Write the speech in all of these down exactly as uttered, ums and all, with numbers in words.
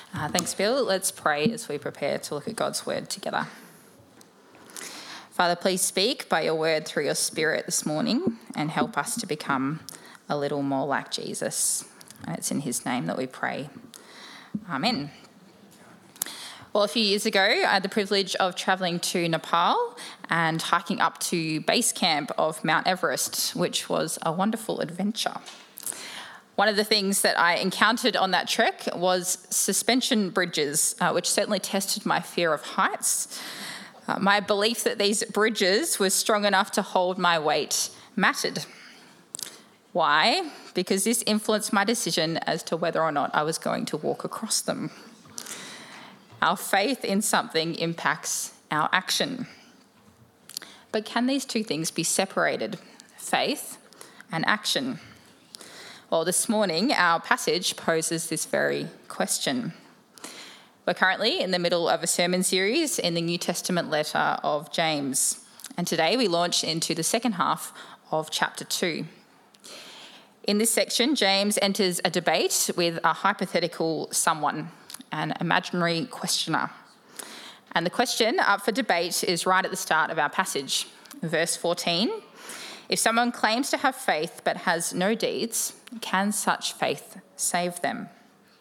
Uh, thanks, Bill. Let's pray as we prepare to look at God's word together. Father, please speak by your word through your Spirit this morning and help us to become a little more like Jesus. And it's in his name that we pray. Amen. Well, a few years ago, I had the privilege of travelling to Nepal and hiking up to base camp of Mount Everest, which was a wonderful adventure. One of the things that I encountered on that trek was suspension bridges, uh, which certainly tested my fear of heights. Uh, my belief that these bridges were strong enough to hold my weight mattered. Why? Because this influenced my decision as to whether or not I was going to walk across them. Our faith in something impacts our action. But can these two things be separated? Faith and action? Well, this morning, our passage poses this very question. We're currently in the middle of a sermon series in the New Testament letter of James. And today we launch into the second half of chapter two. In this section, James enters a debate with a hypothetical someone, an imaginary questioner. And the question up for debate is right at the start of our passage, verse fourteen. If someone claims to have faith but has no deeds, can such faith save them?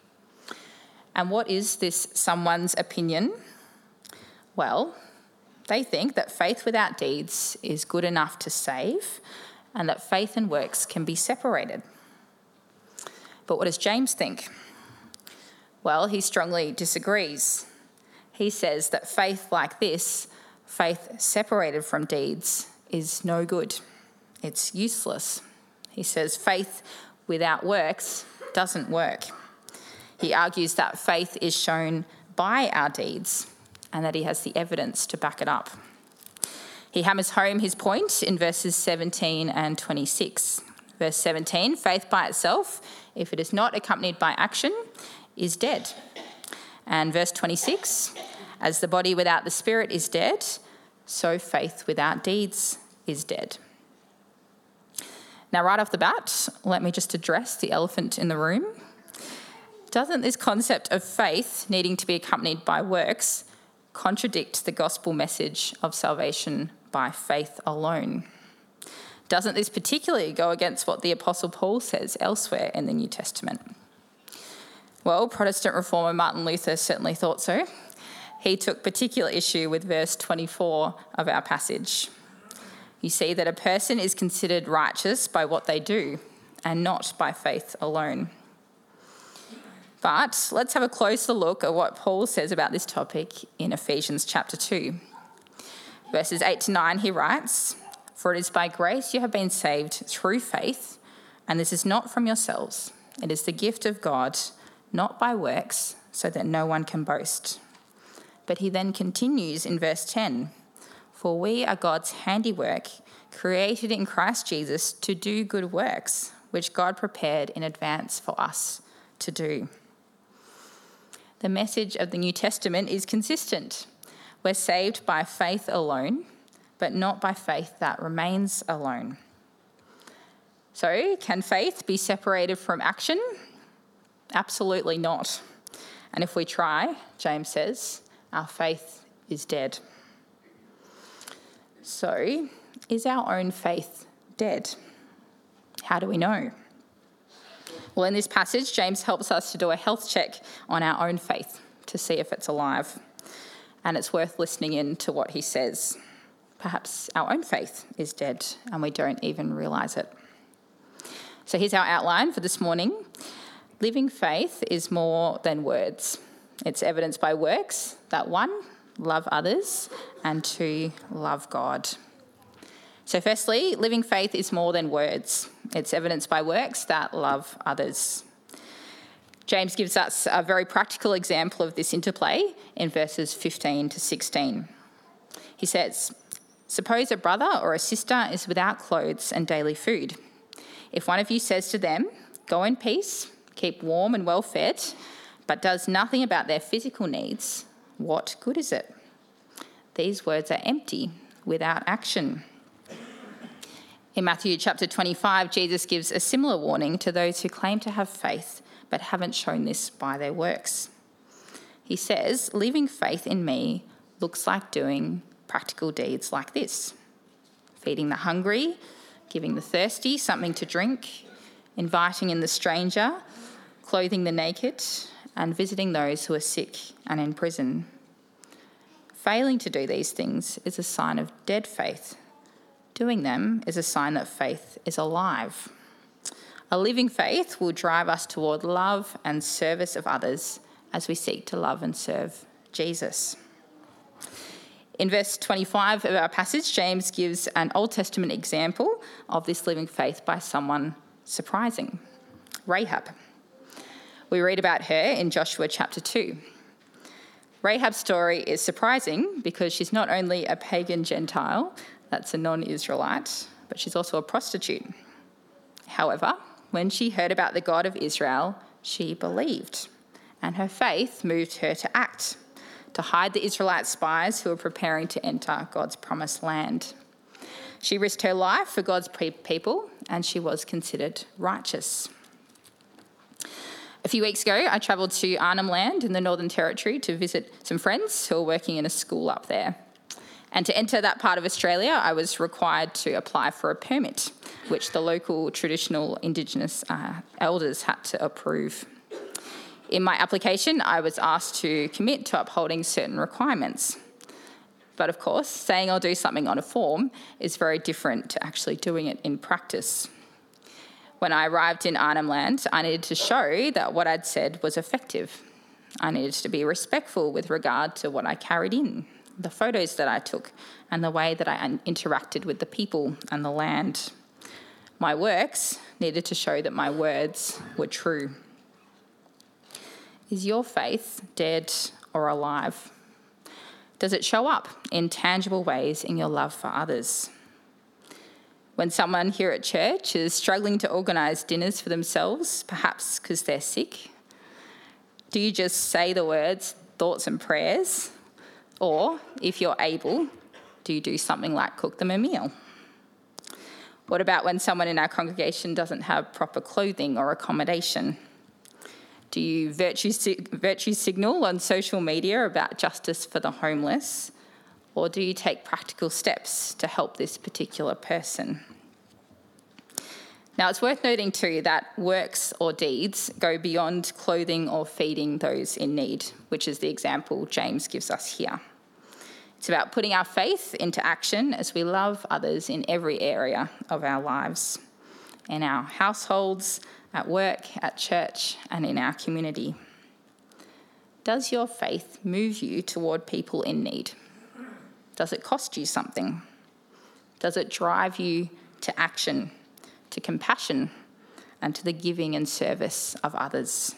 And what is this someone's opinion? Well, they think that faith without deeds is good enough to save, and that faith and works can be separated. But what does James think? Well, he strongly disagrees. He says that faith like this, faith separated from deeds, is no good. It's useless. He says faith without works doesn't work. He argues that faith is shown by our deeds and that he has the evidence to back it up. He hammers home his point in verses seventeen and twenty-six. Verse seventeen, faith by itself, if it is not accompanied by action, is dead. And verse twenty-six, as the body without the spirit is dead, so faith without deeds is dead. Now, right off the bat, let me just address the elephant in the room. Doesn't this concept of faith needing to be accompanied by works contradict the gospel message of salvation by faith alone? Doesn't this particularly go against what the Apostle Paul says elsewhere in the New Testament? Well, Protestant reformer Martin Luther certainly thought so. He took particular issue with verse twenty-four of our passage. You see that a person is considered righteous by what they do and not by faith alone. But let's have a closer look at what Paul says about this topic in Ephesians chapter two. Verses eight to nine, he writes, "For it is by grace you have been saved through faith, and this is not from yourselves. It is the gift of God, not by works, so that no one can boast." But he then continues in verse ten, "For we are God's handiwork, created in Christ Jesus to do good works, which God prepared in advance for us to do." The message of the New Testament is consistent. We're saved by faith alone, but not by faith that remains alone. So, can faith be separated from action? Absolutely not. And if we try, James says, our faith is dead. So, is our own faith dead? How do we know? Well, in this passage, James helps us to do a health check on our own faith to see if it's alive. And it's worth listening in to what he says. Perhaps our own faith is dead and we don't even realise it. So here's our outline for this morning. Living faith is more than words. It's evidenced by works that one, love others, and two, love God. So firstly, living faith is more than words. It's evidenced by works that love others. James gives us a very practical example of this interplay in verses fifteen to sixteen. He says, "Suppose a brother or a sister is without clothes and daily food. If one of you says to them, 'Go in peace, keep warm and well fed,' but does nothing about their physical needs, what good is it? These words are empty, without action." In Matthew chapter twenty-five, Jesus gives a similar warning to those who claim to have faith but haven't shown this by their works. He says, living faith in me looks like doing practical deeds like this: feeding the hungry, giving the thirsty something to drink, inviting in the stranger, clothing the naked, and visiting those who are sick and in prison. Failing to do these things is a sign of dead faith. Doing them is a sign that faith is alive. A living faith will drive us toward love and service of others as we seek to love and serve Jesus. In verse twenty-five of our passage, James gives an Old Testament example of this living faith by someone surprising: Rahab. We read about her in Joshua chapter two. Rahab's story is surprising because she's not only a pagan Gentile, that's a non-Israelite, but she's also a prostitute. However, when she heard about the God of Israel, she believed, and her faith moved her to act, to hide the Israelite spies who were preparing to enter God's promised land. She risked her life for God's people, and she was considered righteous. A few weeks ago, I travelled to Arnhem Land in the Northern Territory to visit some friends who are working in a school up there. And to enter that part of Australia, I was required to apply for a permit, which the local traditional Indigenous uh, elders had to approve. In my application, I was asked to commit to upholding certain requirements. But of course, saying I'll do something on a form is very different to actually doing it in practice. When I arrived in Arnhem Land, I needed to show that what I'd said was effective. I needed to be respectful with regard to what I carried in, the photos that I took, and the way that I interacted with the people and the land. My works needed to show that my words were true. Is your faith dead or alive? Does it show up in tangible ways in your love for others? When someone here at church is struggling to organise dinners for themselves, perhaps because they're sick, do you just say the words, thoughts and prayers? Or, if you're able, do you do something like cook them a meal? What about when someone in our congregation doesn't have proper clothing or accommodation? Do you virtue, virtue signal on social media about justice for the homeless? Or do you take practical steps to help this particular person? Now, it's worth noting too that works or deeds go beyond clothing or feeding those in need, which is the example James gives us here. It's about putting our faith into action as we love others in every area of our lives, in our households, at work, at church, and in our community. Does your faith move you toward people in need? Does it cost you something? Does it drive you to action, to compassion, and to the giving and service of others?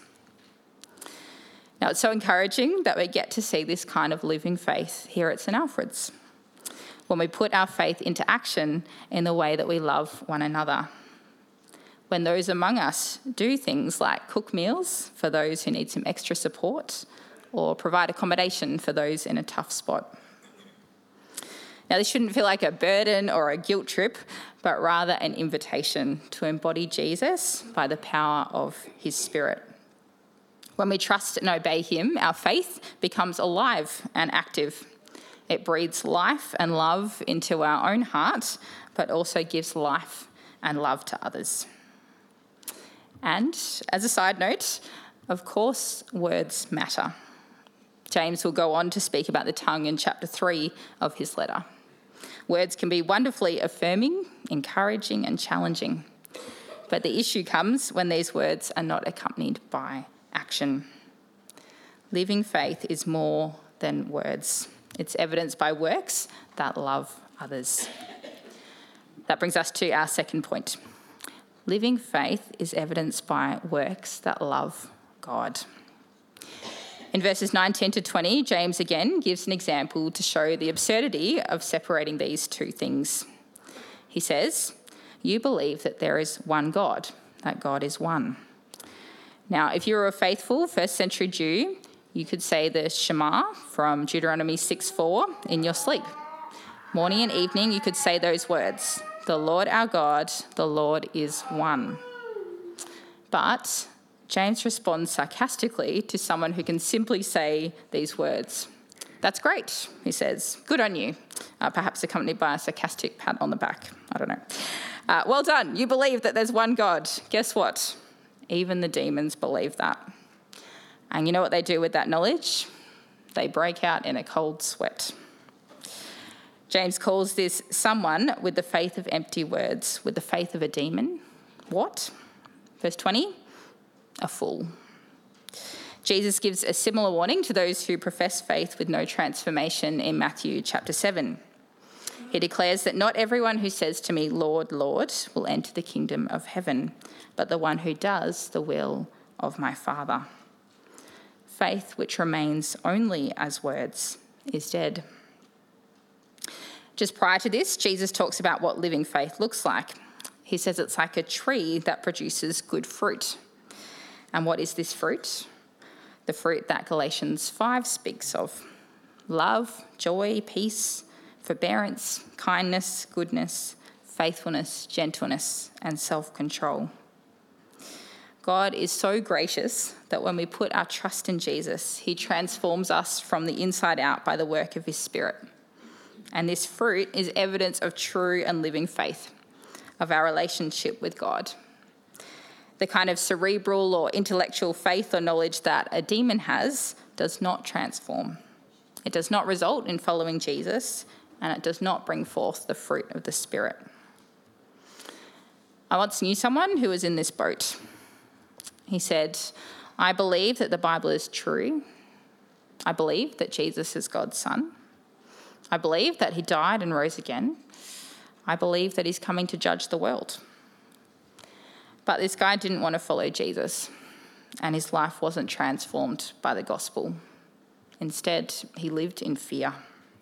Now, it's so encouraging that we get to see this kind of living faith here at St Alfred's, when we put our faith into action in the way that we love one another. When those among us do things like cook meals for those who need some extra support, or provide accommodation for those in a tough spot. Now, this shouldn't feel like a burden or a guilt trip, but rather an invitation to embody Jesus by the power of his Spirit. When we trust and obey him, our faith becomes alive and active. It breathes life and love into our own heart, but also gives life and love to others. And as a side note, of course, words matter. James will go on to speak about the tongue in chapter three of his letter. Words can be wonderfully affirming, encouraging, and challenging. But the issue comes when these words are not accompanied by action. Living faith is more than words. It's evidenced by works that love others. That brings us to our second point. Living faith is evidenced by works that love God. In verses nineteen to twenty, James again gives an example to show the absurdity of separating these two things. He says, "You believe that there is one God, that God is one." Now, if you were a faithful first century Jew, you could say the Shema from Deuteronomy six four in your sleep. Morning and evening, you could say those words, "The Lord our God, the Lord is one." But James responds sarcastically to someone who can simply say these words. That's great, he says. Good on you. Uh, perhaps accompanied by a sarcastic pat on the back. I don't know. Uh, well done. You believe that there's one God. Guess what? Even the demons believe that. And you know what they do with that knowledge? They break out in a cold sweat. James calls this someone with the faith of empty words, with the faith of a demon. What? Verse twenty, a fool. Jesus gives a similar warning to those who profess faith with no transformation in Matthew chapter seven. He declares that not everyone who says to me, Lord, Lord, will enter the kingdom of heaven, but the one who does the will of my Father. Faith which remains only as words is dead. Just prior to this, Jesus talks about what living faith looks like. He says it's like a tree that produces good fruit. And what is this fruit? The fruit that Galatians five speaks of. Love, joy, peace, forbearance, kindness, goodness, faithfulness, gentleness, and self-control. God is so gracious that when we put our trust in Jesus, he transforms us from the inside out by the work of his Spirit. And this fruit is evidence of true and living faith, of our relationship with God. The kind of cerebral or intellectual faith or knowledge that a demon has does not transform. It does not result in following Jesus, and it does not bring forth the fruit of the Spirit. I once knew someone who was in this boat. He said, I believe that the Bible is true. I believe that Jesus is God's son. I believe that he died and rose again. I believe that he's coming to judge the world. But this guy didn't want to follow Jesus, and his life wasn't transformed by the gospel. Instead, he lived in fear.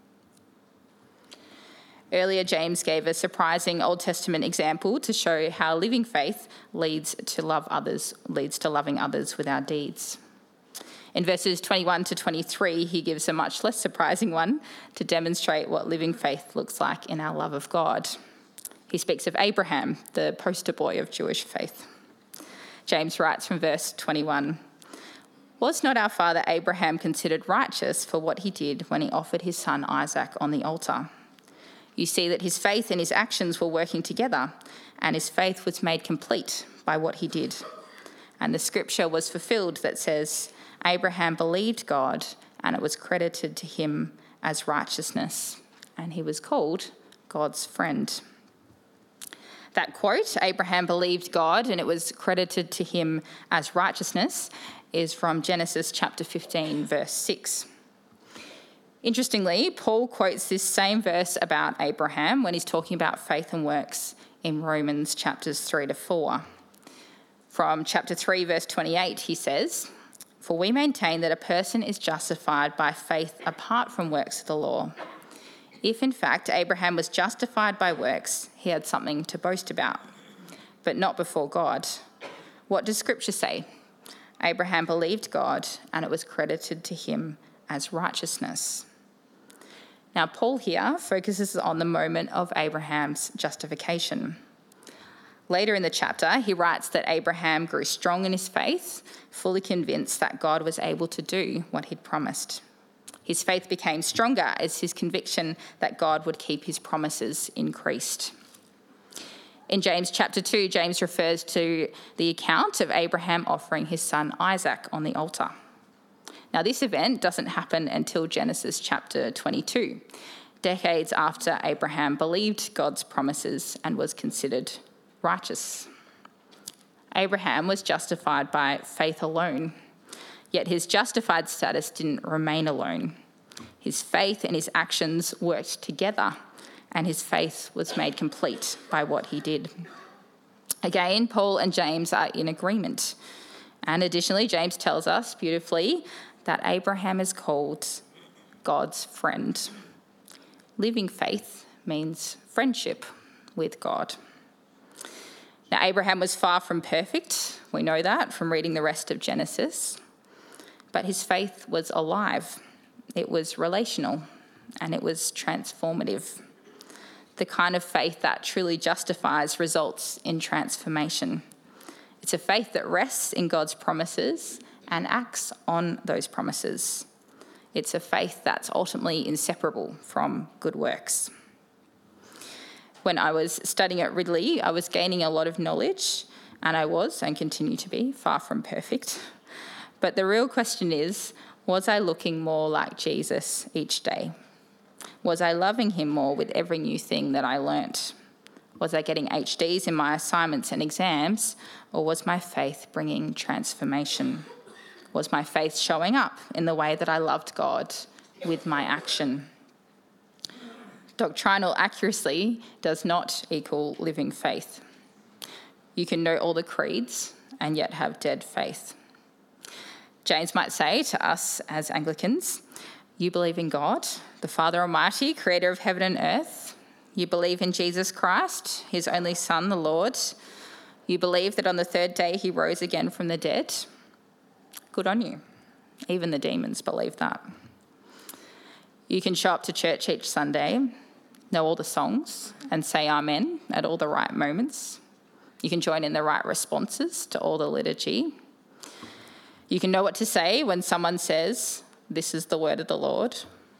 Earlier, James gave a surprising Old Testament example to show how living faith leads to love others, leads to loving others with our deeds. In verses twenty-one to twenty-three, he gives a much less surprising one to demonstrate what living faith looks like in our love of God. He speaks of Abraham, the poster boy of Jewish faith. James writes from verse twenty-one, Was not our father Abraham considered righteous for what he did when he offered his son Isaac on the altar? You see that his faith and his actions were working together, and his faith was made complete by what he did. And the scripture was fulfilled that says, Abraham believed God, and it was credited to him as righteousness, and he was called God's friend. That quote, Abraham believed God, and it was credited to him as righteousness, is from Genesis chapter fifteen, verse six. Interestingly, Paul quotes this same verse about Abraham when he's talking about faith and works in Romans chapters three to four. From chapter three, verse twenty-eight, he says, For we maintain that a person is justified by faith apart from works of the law. If in fact Abraham was justified by works, he had something to boast about, but not before God. What does Scripture say? Abraham believed God, and it was credited to him as righteousness. Now, Paul here focuses on the moment of Abraham's justification. Later in the chapter, he writes that Abraham grew strong in his faith, fully convinced that God was able to do what he'd promised. His faith became stronger as his conviction that God would keep his promises increased. In James chapter two, James refers to the account of Abraham offering his son Isaac on the altar. Now, this event doesn't happen until Genesis chapter twenty-two, decades after Abraham believed God's promises and was considered righteous. Abraham was justified by faith alone, yet his justified status didn't remain alone. His faith and his actions worked together, and his faith was made complete by what he did. Again, Paul and James are in agreement. And additionally, James tells us beautifully that Abraham is called God's friend. Living faith means friendship with God. Now, Abraham was far from perfect. We know that from reading the rest of Genesis. But his faith was alive. It was relational, and it was transformative. The kind of faith that truly justifies results in transformation. It's a faith that rests in God's promises and acts on those promises. It's a faith that's ultimately inseparable from good works. When I was studying at Ridley, I was gaining a lot of knowledge, and I was, and continue to be, far from perfect. But the real question is, was I looking more like Jesus each day? Was I loving him more with every new thing that I learnt? Was I getting H Ds in my assignments and exams, or was my faith bringing transformation? Was my faith showing up in the way that I loved God with my action? Doctrinal accuracy does not equal living faith. You can know all the creeds and yet have dead faith. James might say to us as Anglicans, you believe in God, the Father Almighty, creator of heaven and earth. You believe in Jesus Christ, his only Son, the Lord. You believe that on the third day he rose again from the dead. Good on you. Even the demons believe that. You can show up to church each Sunday, know all the songs, and say amen at all the right moments. You can join in the right responses to all the liturgy. You can know what to say when someone says, this is the word of the Lord.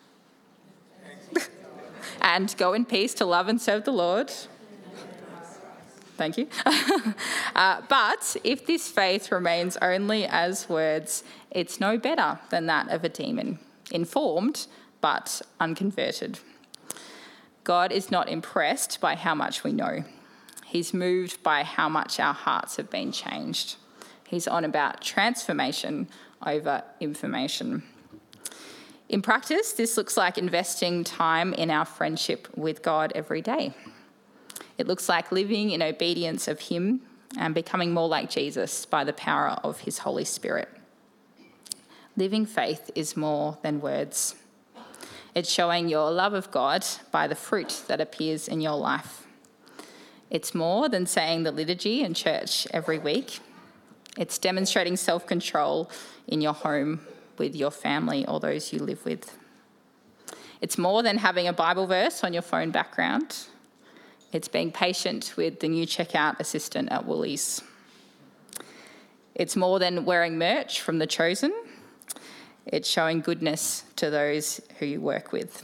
And go in peace to love and serve the Lord. Thank you. uh, but if this faith remains only as words, it's no better than that of a demon, informed but unconverted. God is not impressed by how much we know. He's moved by how much our hearts have been changed. He's on about transformation over information. In practice, this looks like investing time in our friendship with God every day. It looks like living in obedience of him and becoming more like Jesus by the power of his Holy Spirit. Living faith is more than words. It's showing your love of God by the fruit that appears in your life. It's more than saying the liturgy in church every week. It's demonstrating self-control in your home with your family or those you live with. It's more than having a Bible verse on your phone background. It's being patient with the new checkout assistant at Woolies. It's more than wearing merch from The Chosen. It's showing goodness to those who you work with.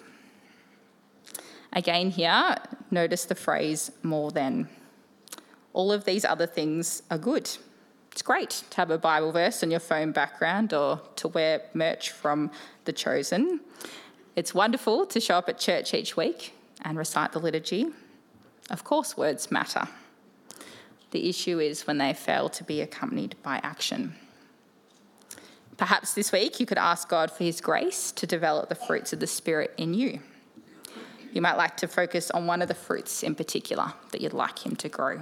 Again here, notice the phrase more than. All of these other things are good. It's great to have a Bible verse on your phone background or to wear merch from The Chosen. It's wonderful to show up at church each week and recite the liturgy. Of course, words matter. The issue is when they fail to be accompanied by action. Perhaps this week you could ask God for his grace to develop the fruits of the Spirit in you. You might like to focus on one of the fruits in particular that you'd like him to grow.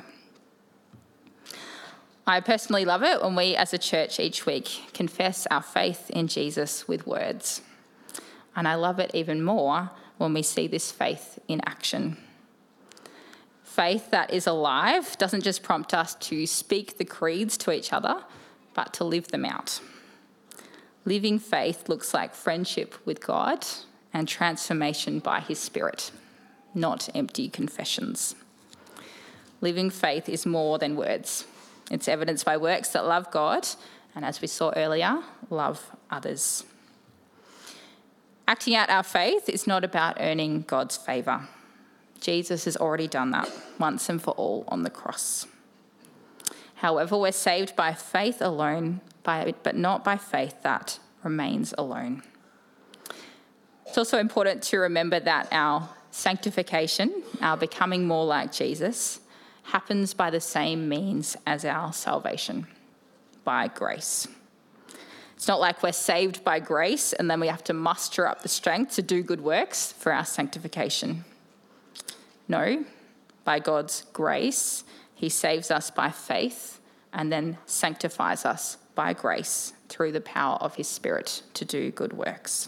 I personally love it when we as a church each week confess our faith in Jesus with words. And I love it even more when we see this faith in action. Faith that is alive doesn't just prompt us to speak the creeds to each other, but to live them out. Living faith looks like friendship with God and transformation by his Spirit, not empty confessions. Living faith is more than words. It's evidenced by works that love God and, as we saw earlier, love others. Acting out our faith is not about earning God's favour. Jesus has already done that once and for all on the cross. However, we're saved by faith alone, by, but not by faith that remains alone. It's also important to remember that our sanctification, our becoming more like Jesus, happens by the same means as our salvation, by grace. It's not like we're saved by grace and then we have to muster up the strength to do good works for our sanctification. No, by God's grace, he saves us by faith and then sanctifies us by grace through the power of his Spirit to do good works.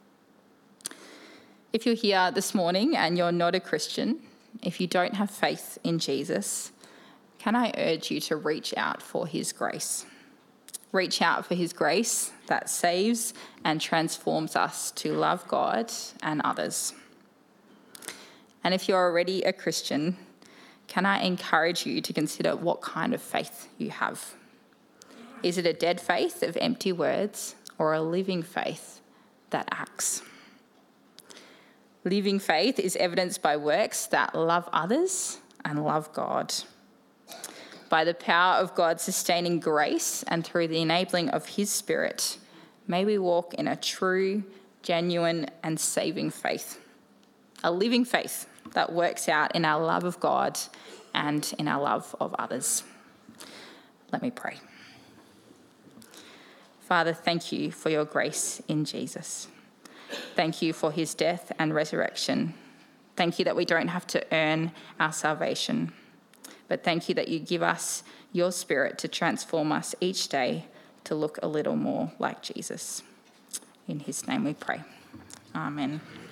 If you're here this morning and you're not a Christian, if you don't have faith in Jesus, can I urge you to reach out for his grace? Reach out for his grace that saves and transforms us to love God and others. And if you're already a Christian, can I encourage you to consider what kind of faith you have? Is it a dead faith of empty words or a living faith that acts? Living faith is evidenced by works that love others and love God. By the power of God's sustaining grace and through the enabling of his Spirit, may we walk in a true, genuine and saving faith. A living faith that works out in our love of God and in our love of others. Let me pray. Father, thank you for your grace in Jesus. Thank you for his death and resurrection. Thank you that we don't have to earn our salvation, but thank you that you give us your Spirit to transform us each day to look a little more like Jesus. In his name we pray. Amen.